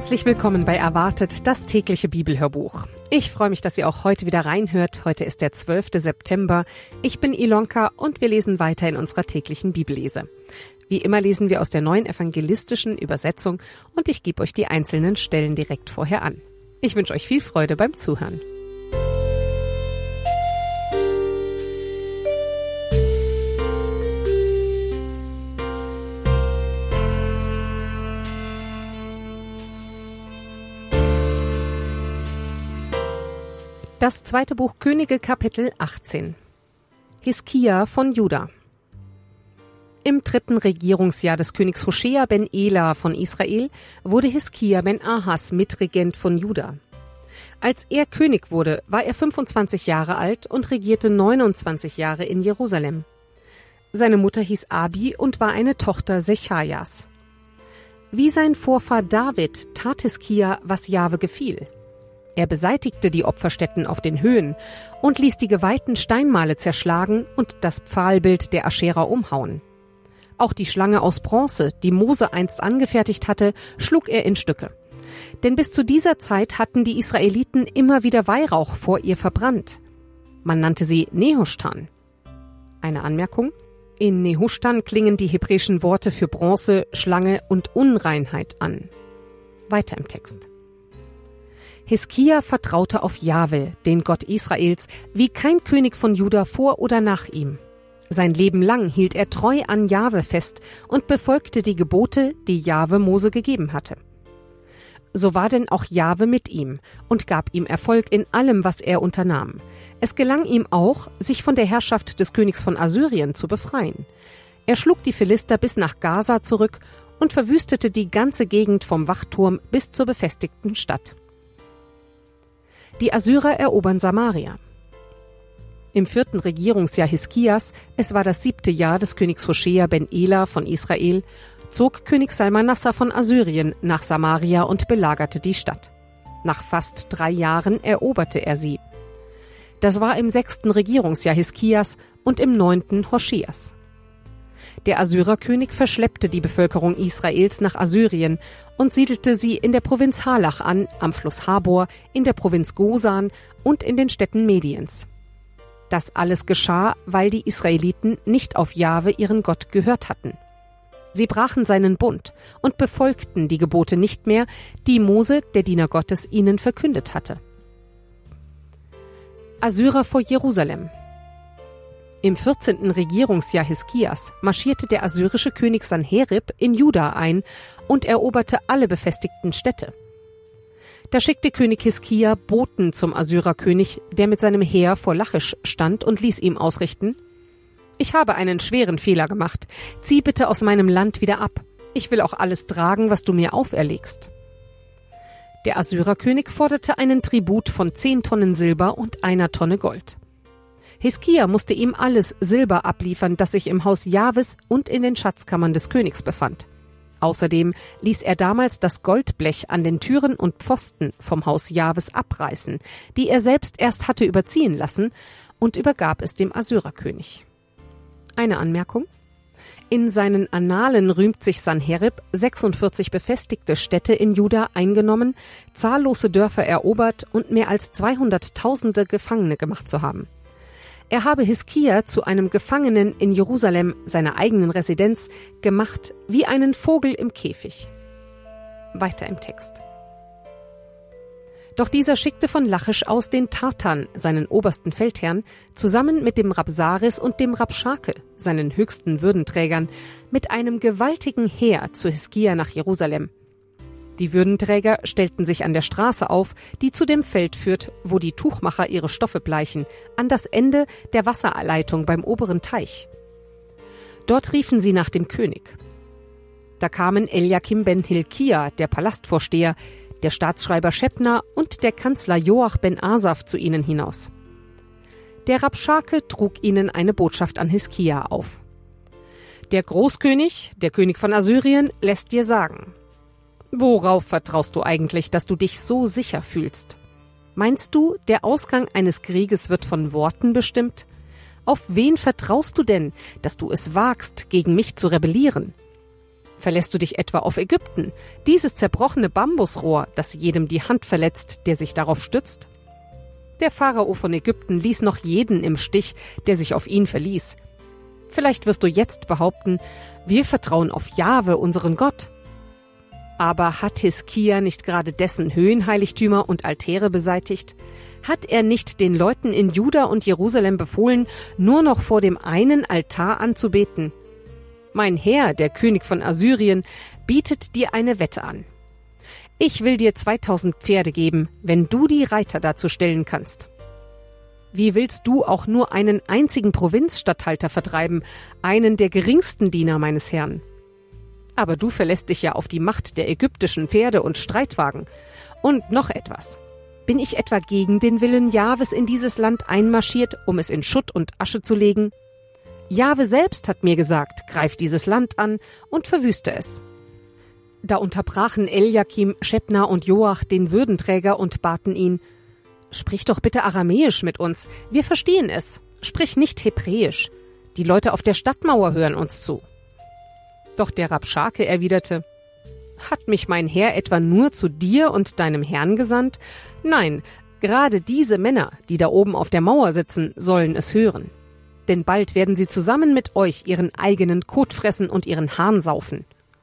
Herzlich willkommen bei Erwartet, das tägliche Bibelhörbuch. Ich freue mich, dass ihr auch heute wieder reinhört. Heute ist der 12. September. Ich bin Ilonka und wir lesen weiter in unserer täglichen Bibellese. Wie immer lesen wir aus der neuen evangelistischen Übersetzung und ich gebe euch die einzelnen Stellen direkt vorher an. Ich wünsche euch viel Freude beim Zuhören. Das zweite Buch Könige, Kapitel 18. Hiskia von Juda. Im 3. Regierungsjahr des Königs Hoschea ben Ela von Israel wurde Hiskia ben Ahas Mitregent von Juda. Als er König wurde, war er 25 Jahre alt und regierte 29 Jahre in Jerusalem. Seine Mutter hieß Abi und war eine Tochter Sechajas. Wie sein Vorfahr David tat Hiskia, was Jahwe gefiel. Er beseitigte die Opferstätten auf den Höhen und ließ die geweihten Steinmale zerschlagen und das Pfahlbild der Aschera umhauen. Auch die Schlange aus Bronze, die Mose einst angefertigt hatte, schlug er in Stücke. Denn bis zu dieser Zeit hatten die Israeliten immer wieder Weihrauch vor ihr verbrannt. Man nannte sie Nehushtan. Eine Anmerkung: In Nehushtan klingen die hebräischen Worte für Bronze, Schlange und Unreinheit an. Weiter im Text. Hiskia vertraute auf Jahwe, den Gott Israels, wie kein König von Juda vor oder nach ihm. Sein Leben lang hielt er treu an Jahwe fest und befolgte die Gebote, die Jahwe Mose gegeben hatte. So war denn auch Jahwe mit ihm und gab ihm Erfolg in allem, was er unternahm. Es gelang ihm auch, sich von der Herrschaft des Königs von Assyrien zu befreien. Er schlug die Philister bis nach Gaza zurück und verwüstete die ganze Gegend vom Wachturm bis zur befestigten Stadt. Die Assyrer erobern Samaria. Im 4. Regierungsjahr Hiskias, es war das 7. Jahr des Königs Hoschea ben Ela von Israel, zog König Salmanassar von Assyrien nach Samaria und belagerte die Stadt. Nach fast 3 Jahren eroberte er sie. Das war im 6. Regierungsjahr Hiskias und im 9. Hoscheas. Der Assyrerkönig verschleppte die Bevölkerung Israels nach Assyrien und siedelte sie in der Provinz Halach an, am Fluss Habor, in der Provinz Gosan und in den Städten Mediens. Das alles geschah, weil die Israeliten nicht auf Jahwe, ihren Gott, gehört hatten. Sie brachen seinen Bund und befolgten die Gebote nicht mehr, die Mose, der Diener Gottes, ihnen verkündet hatte. Assyrer vor Jerusalem. Im 14. Regierungsjahr Hiskias marschierte der assyrische König Sanherib in Juda ein und eroberte alle befestigten Städte. Da schickte König Hiskia Boten zum Assyrerkönig, der mit seinem Heer vor Lachisch stand, und ließ ihm ausrichten: Ich habe einen schweren Fehler gemacht. Zieh bitte aus meinem Land wieder ab. Ich will auch alles tragen, was du mir auferlegst. Der Assyrerkönig forderte einen Tribut von 10 Tonnen Silber und 1 Tonne Gold. Hiskia musste ihm alles Silber abliefern, das sich im Haus Jahwes und in den Schatzkammern des Königs befand. Außerdem ließ er damals das Goldblech an den Türen und Pfosten vom Haus Jahwes abreißen, die er selbst erst hatte überziehen lassen, und übergab es dem Assyrerkönig. Eine Anmerkung: In seinen Annalen rühmt sich Sanherib, 46 befestigte Städte in Juda eingenommen, zahllose Dörfer erobert und mehr als 200.000 Gefangene gemacht zu haben. Er habe Hiskia zu einem Gefangenen in Jerusalem, seiner eigenen Residenz, gemacht, wie einen Vogel im Käfig. Weiter im Text. Doch dieser schickte von Lachisch aus den Tartan, seinen obersten Feldherrn, zusammen mit dem Rabsaris und dem Rabschake, seinen höchsten Würdenträgern, mit einem gewaltigen Heer zu Hiskia nach Jerusalem. Die Würdenträger stellten sich an der Straße auf, die zu dem Feld führt, wo die Tuchmacher ihre Stoffe bleichen, an das Ende der Wasserleitung beim oberen Teich. Dort riefen sie nach dem König. Da kamen Eliakim ben Hilkia, der Palastvorsteher, der Staatsschreiber Schebna und der Kanzler Joach ben Asaf zu ihnen hinaus. Der Rabschake trug ihnen eine Botschaft an Hiskia auf. Der Großkönig, der König von Assyrien, lässt dir sagen: Worauf vertraust du eigentlich, dass du dich so sicher fühlst? Meinst du, der Ausgang eines Krieges wird von Worten bestimmt? Auf wen vertraust du denn, dass du es wagst, gegen mich zu rebellieren? Verlässt du dich etwa auf Ägypten, dieses zerbrochene Bambusrohr, das jedem die Hand verletzt, der sich darauf stützt? Der Pharao von Ägypten ließ noch jeden im Stich, der sich auf ihn verließ. Vielleicht wirst du jetzt behaupten, wir vertrauen auf Jahwe, unseren Gott. Aber hat Hiskia nicht gerade dessen Höhenheiligtümer und Altäre beseitigt? Hat er nicht den Leuten in Juda und Jerusalem befohlen, nur noch vor dem einen Altar anzubeten? Mein Herr, der König von Assyrien, bietet dir eine Wette an. Ich will dir 2000 Pferde geben, wenn du die Reiter dazu stellen kannst. Wie willst du auch nur einen einzigen Provinzstatthalter vertreiben, einen der geringsten Diener meines Herrn? Aber du verlässt dich ja auf die Macht der ägyptischen Pferde und Streitwagen. Und noch etwas. Bin ich etwa gegen den Willen Jahwes in dieses Land einmarschiert, um es in Schutt und Asche zu legen? Jahwe selbst hat mir gesagt, greif dieses Land an und verwüste es. Da unterbrachen Eliakim, Schebna und Joach den Würdenträger und baten ihn, sprich doch bitte Aramäisch mit uns, wir verstehen es, sprich nicht Hebräisch, die Leute auf der Stadtmauer hören uns zu. Doch der Rabschake erwiderte, hat mich mein Herr etwa nur zu dir und deinem Herrn gesandt? Nein, gerade diese Männer, die da oben auf der Mauer sitzen, sollen es hören. Denn bald werden sie zusammen mit euch ihren eigenen Kot fressen und ihren Hahn saufen.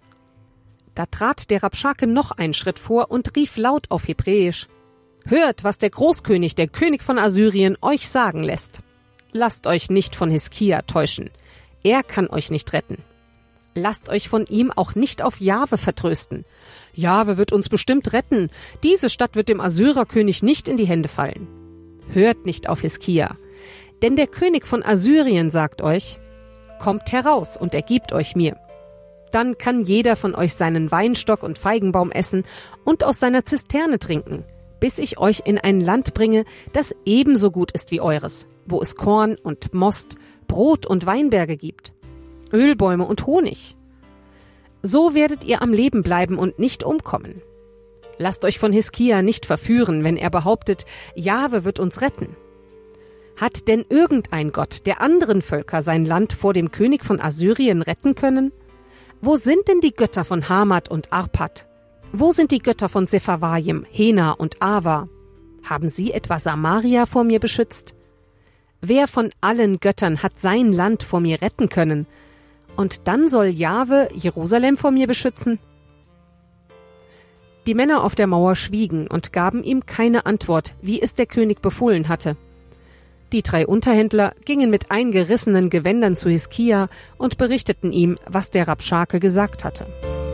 Da trat der Rabschake noch einen Schritt vor und rief laut auf Hebräisch, hört, was der Großkönig, der König von Assyrien, euch sagen lässt. Lasst euch nicht von Hiskia täuschen. Er kann euch nicht retten. Lasst euch von ihm auch nicht auf Jahwe vertrösten. Jahwe wird uns bestimmt retten. Diese Stadt wird dem Assyrerkönig nicht in die Hände fallen. Hört nicht auf Hiskia. Denn der König von Assyrien sagt euch, kommt heraus und ergebt euch mir. Dann kann jeder von euch seinen Weinstock und Feigenbaum essen und aus seiner Zisterne trinken, bis ich euch in ein Land bringe, das ebenso gut ist wie eures, wo es Korn und Most, Brot und Weinberge gibt, Ölbäume und Honig. So werdet ihr am Leben bleiben und nicht umkommen. Lasst euch von Hiskia nicht verführen, wenn er behauptet, Jahwe wird uns retten. Hat denn irgendein Gott der anderen Völker sein Land vor dem König von Assyrien retten können? Wo sind denn die Götter von Hamat und Arpad? Wo sind die Götter von Sepharvaim, Hena und Ava? Haben sie etwa Samaria vor mir beschützt? Wer von allen Göttern hat sein Land vor mir retten können? Und dann soll Jahwe Jerusalem vor mir beschützen? Die Männer auf der Mauer schwiegen und gaben ihm keine Antwort, wie es der König befohlen hatte. Die 3 Unterhändler gingen mit eingerissenen Gewändern zu Hiskia und berichteten ihm, was der Rabschake gesagt hatte.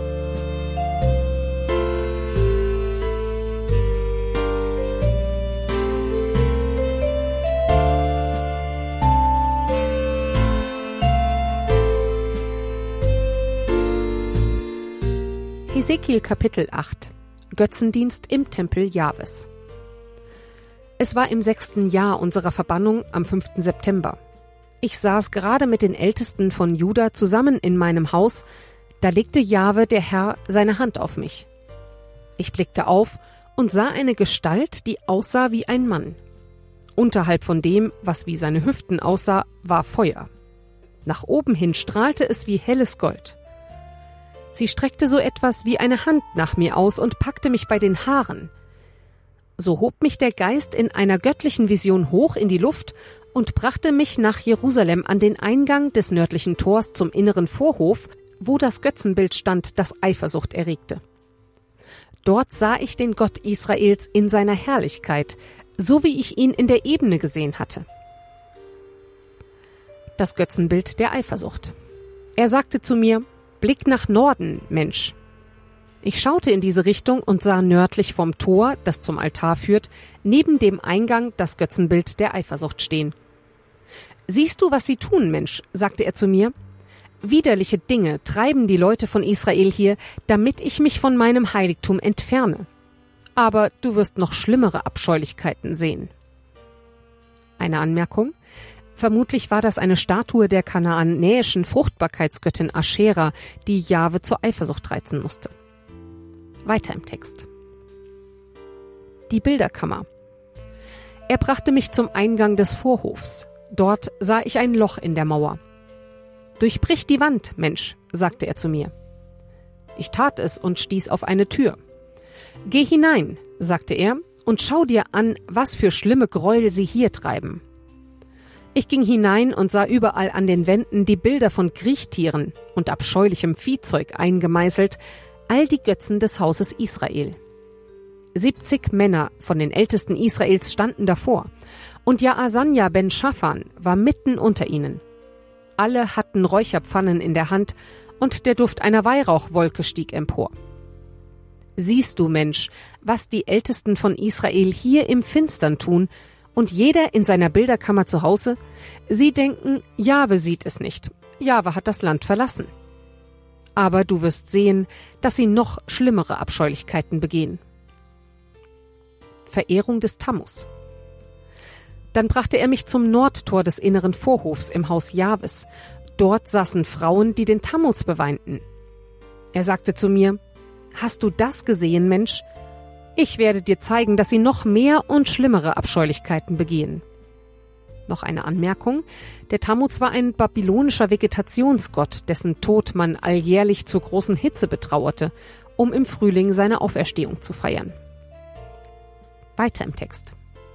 Hesekiel Kapitel 8 – Götzendienst im Tempel Jahwes. Es war im 6. Jahr unserer Verbannung am 5. September. Ich saß gerade mit den Ältesten von Juda zusammen in meinem Haus, da legte Jahwe, der Herr, seine Hand auf mich. Ich blickte auf und sah eine Gestalt, die aussah wie ein Mann. Unterhalb von dem, was wie seine Hüften aussah, war Feuer. Nach oben hin strahlte es wie helles Gold. Sie streckte so etwas wie eine Hand nach mir aus und packte mich bei den Haaren. So hob mich der Geist in einer göttlichen Vision hoch in die Luft und brachte mich nach Jerusalem an den Eingang des nördlichen Tors zum inneren Vorhof, wo das Götzenbild stand, das Eifersucht erregte. Dort sah ich den Gott Israels in seiner Herrlichkeit, so wie ich ihn in der Ebene gesehen hatte. Das Götzenbild der Eifersucht. Er sagte zu mir, Blick nach Norden, Mensch. Ich schaute in diese Richtung und sah nördlich vom Tor, das zum Altar führt, neben dem Eingang das Götzenbild der Eifersucht stehen. Siehst du, was sie tun, Mensch, sagte er zu mir. Widerliche Dinge treiben die Leute von Israel hier, damit ich mich von meinem Heiligtum entferne. Aber du wirst noch schlimmere Abscheulichkeiten sehen. Eine Anmerkung. Vermutlich war das eine Statue der kanaanäischen Fruchtbarkeitsgöttin Aschera, die Jahwe zur Eifersucht reizen musste. Weiter im Text. Die Bilderkammer. Er brachte mich zum Eingang des Vorhofs. Dort sah ich ein Loch in der Mauer. Durchbrich die Wand, Mensch, sagte er zu mir. Ich tat es und stieß auf eine Tür. »Geh hinein«, sagte er, »und schau dir an, was für schlimme Gräuel sie hier treiben.« Ich ging hinein und sah überall an den Wänden die Bilder von Kriechtieren und abscheulichem Viehzeug eingemeißelt, all die Götzen des Hauses Israel. 70 Männer von den Ältesten Israels standen davor, und Jaasanja ben Schafan war mitten unter ihnen. Alle hatten Räucherpfannen in der Hand, und der Duft einer Weihrauchwolke stieg empor. »Siehst du, Mensch, was die Ältesten von Israel hier im Finstern tun, und jeder in seiner Bilderkammer zu Hause? Sie denken, Jahwe sieht es nicht. Jahwe hat das Land verlassen. Aber du wirst sehen, dass sie noch schlimmere Abscheulichkeiten begehen.« Verehrung des Tammuz. Dann brachte er mich zum Nordtor des inneren Vorhofs im Haus Jahwes. Dort saßen Frauen, die den Tammuz beweinten. Er sagte zu mir, »Hast du das gesehen, Mensch? Ich werde dir zeigen, dass sie noch mehr und schlimmere Abscheulichkeiten begehen.« Noch eine Anmerkung. Der Tammuz war ein babylonischer Vegetationsgott, dessen Tod man alljährlich zur großen Hitze betrauerte, um im Frühling seine Auferstehung zu feiern. Weiter im Text.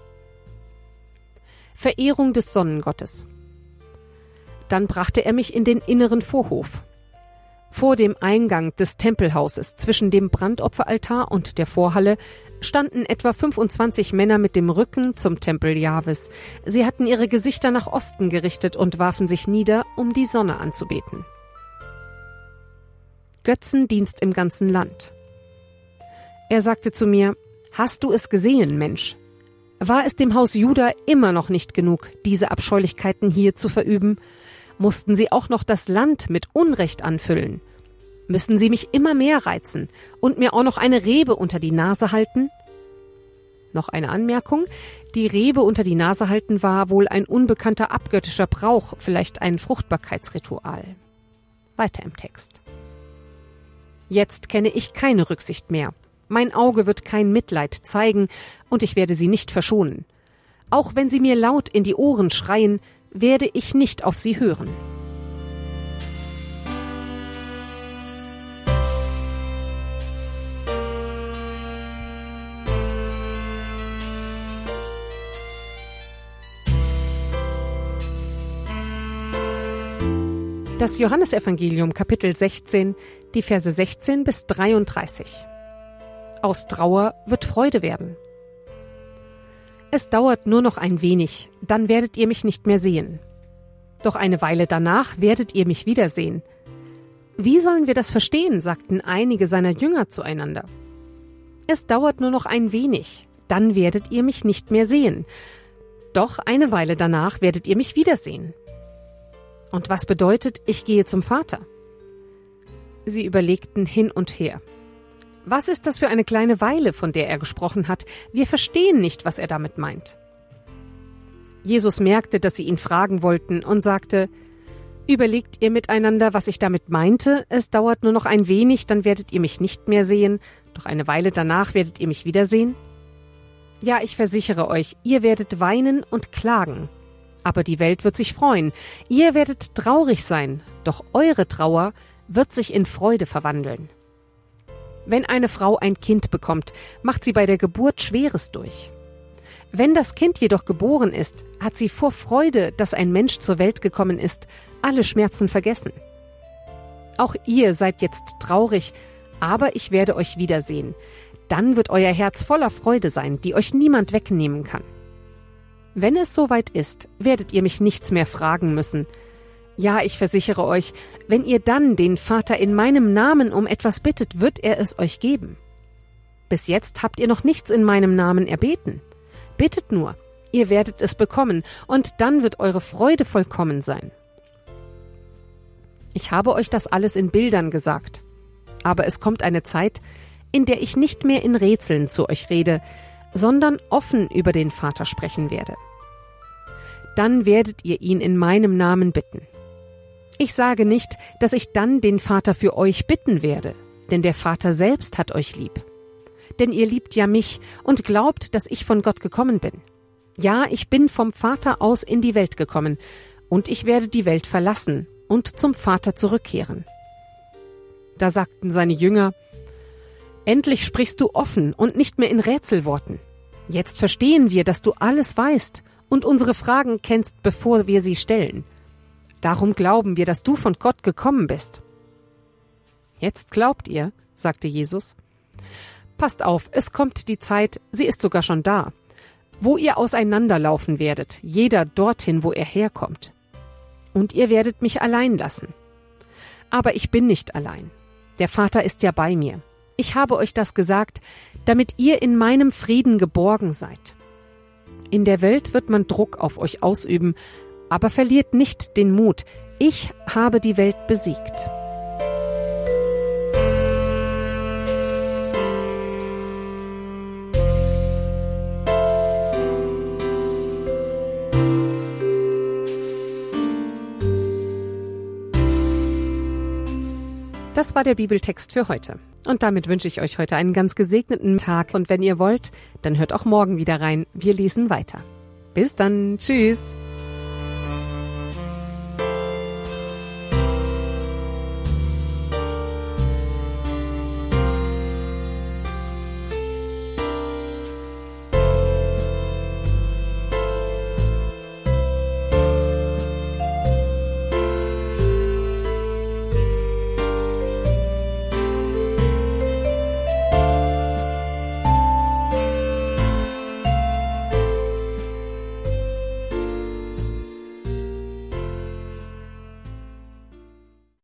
Verehrung des Sonnengottes. Dann brachte er mich in den inneren Vorhof. Vor dem Eingang des Tempelhauses zwischen dem Brandopferaltar und der Vorhalle standen etwa 25 Männer mit dem Rücken zum Tempel Jahwes. Sie hatten ihre Gesichter nach Osten gerichtet und warfen sich nieder, um die Sonne anzubeten. Götzendienst im ganzen Land. Er sagte zu mir, »Hast du es gesehen, Mensch? War es dem Haus Juda immer noch nicht genug, diese Abscheulichkeiten hier zu verüben? Mussten sie auch noch das Land mit Unrecht anfüllen? Müssen sie mich immer mehr reizen und mir auch noch eine Rebe unter die Nase halten?« Noch eine Anmerkung. Die Rebe unter die Nase halten war wohl ein unbekannter abgöttischer Brauch, vielleicht ein Fruchtbarkeitsritual. Weiter im Text. »Jetzt kenne ich keine Rücksicht mehr. Mein Auge wird kein Mitleid zeigen, und ich werde sie nicht verschonen. Auch wenn sie mir laut in die Ohren schreien, werde ich nicht auf sie hören.« Das Johannesevangelium, Kapitel 16, die Verse 16 bis 33. Aus Trauer wird Freude werden. Es dauert nur noch ein wenig, dann werdet ihr mich nicht mehr sehen. Doch eine Weile danach werdet ihr mich wiedersehen. Wie sollen wir das verstehen, sagten einige seiner Jünger zueinander. Es dauert nur noch ein wenig, dann werdet ihr mich nicht mehr sehen. Doch eine Weile danach werdet ihr mich wiedersehen. Und was bedeutet, ich gehe zum Vater? Sie überlegten hin und her. Was ist das für eine kleine Weile, von der er gesprochen hat? Wir verstehen nicht, was er damit meint. Jesus merkte, dass sie ihn fragen wollten und sagte, »Überlegt ihr miteinander, was ich damit meinte? Es dauert nur noch ein wenig, dann werdet ihr mich nicht mehr sehen, doch eine Weile danach werdet ihr mich wiedersehen? Ja, ich versichere euch, ihr werdet weinen und klagen. Aber die Welt wird sich freuen. Ihr werdet traurig sein, doch eure Trauer wird sich in Freude verwandeln. Wenn eine Frau ein Kind bekommt, macht sie bei der Geburt Schweres durch. Wenn das Kind jedoch geboren ist, hat sie vor Freude, dass ein Mensch zur Welt gekommen ist, alle Schmerzen vergessen. Auch ihr seid jetzt traurig, aber ich werde euch wiedersehen. Dann wird euer Herz voller Freude sein, die euch niemand wegnehmen kann. Wenn es soweit ist, werdet ihr mich nichts mehr fragen müssen. Ja, ich versichere euch, wenn ihr dann den Vater in meinem Namen um etwas bittet, wird er es euch geben. Bis jetzt habt ihr noch nichts in meinem Namen erbeten. Bittet nur, ihr werdet es bekommen, und dann wird eure Freude vollkommen sein. Ich habe euch das alles in Bildern gesagt. Aber es kommt eine Zeit, in der ich nicht mehr in Rätseln zu euch rede, sondern offen über den Vater sprechen werde. Dann werdet ihr ihn in meinem Namen bitten. Ich sage nicht, dass ich dann den Vater für euch bitten werde, denn der Vater selbst hat euch lieb. Denn ihr liebt ja mich und glaubt, dass ich von Gott gekommen bin. Ja, ich bin vom Vater aus in die Welt gekommen, und ich werde die Welt verlassen und zum Vater zurückkehren. Da sagten seine Jünger: Endlich sprichst du offen und nicht mehr in Rätselworten. Jetzt verstehen wir, dass du alles weißt und unsere Fragen kennst, bevor wir sie stellen. Darum glauben wir, dass du von Gott gekommen bist. Jetzt glaubt ihr, sagte Jesus. Passt auf, es kommt die Zeit, sie ist sogar schon da, wo ihr auseinanderlaufen werdet, jeder dorthin, wo er herkommt. Und ihr werdet mich allein lassen. Aber ich bin nicht allein. Der Vater ist ja bei mir. Ich habe euch das gesagt, damit ihr in meinem Frieden geborgen seid. In der Welt wird man Druck auf euch ausüben, aber verliert nicht den Mut. Ich habe die Welt besiegt. Das war der Bibeltext für heute. Und damit wünsche ich euch heute einen ganz gesegneten Tag. Und wenn ihr wollt, dann hört auch morgen wieder rein. Wir lesen weiter. Bis dann. Tschüss.